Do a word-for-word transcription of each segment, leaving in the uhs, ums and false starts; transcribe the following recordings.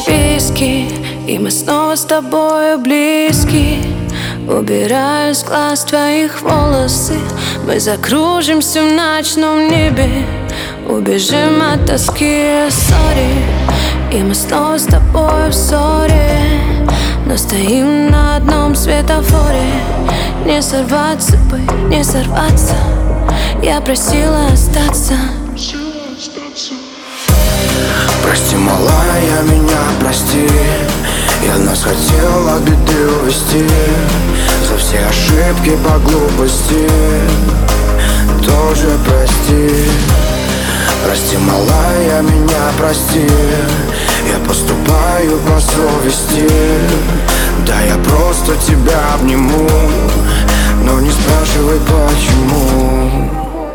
виски, и мы снова с тобою близки. Убираю с глаз твоих волосы, мы закружимся в ночном небе, убежим от тоски, сори. И мы снова с тобой в ссоре, но стоим на одном светофоре. Не сорваться бы, не сорваться, я просила остаться. Прости, малая, меня прости, я нас хотел от беды увести. За все ошибки по глупости тоже прости. Прости, малая, меня прости, я поступаю по совести. Да, я просто тебя обниму, но не спрашивай почему.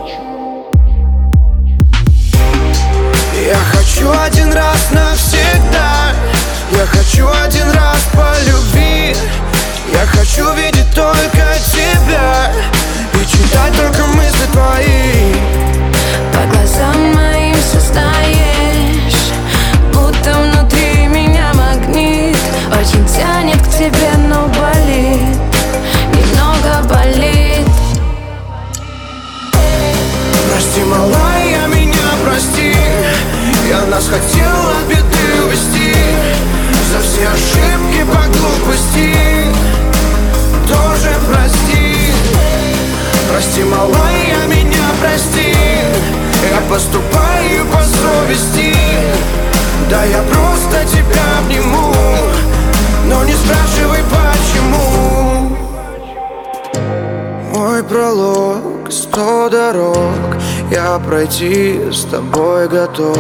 Я хочу один раз навсегда, я хочу один раз по любви. Я хочу видеть только тебя и читать только мысли твои. По глазам моим сознаешь, будто внутри меня магнит. Очень тянет к тебе, но болит, немного болит. Прости, малая, меня прости, я нас хотел от беды увести. За все ошибки по глупости тоже прости. Прости, малая, меня прости, я поступаю по совести. Да, я просто тебя обниму, но не спрашивай почему. Мой пролог, сто дорог, я пройти с тобой готов.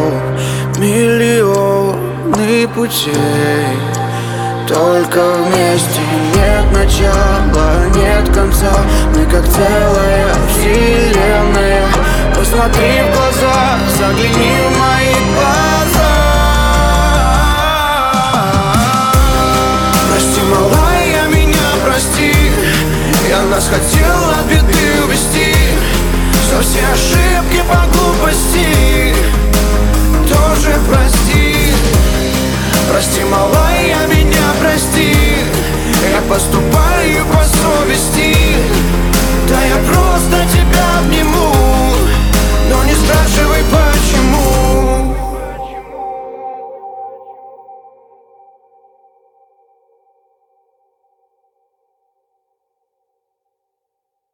Миллионы путей, только вместе. Нет начала, нет конца, мы как целая вселенная. Посмотри в глаза, загляни в мои глаза. Прости, малая, меня прости, я нас хотел от беды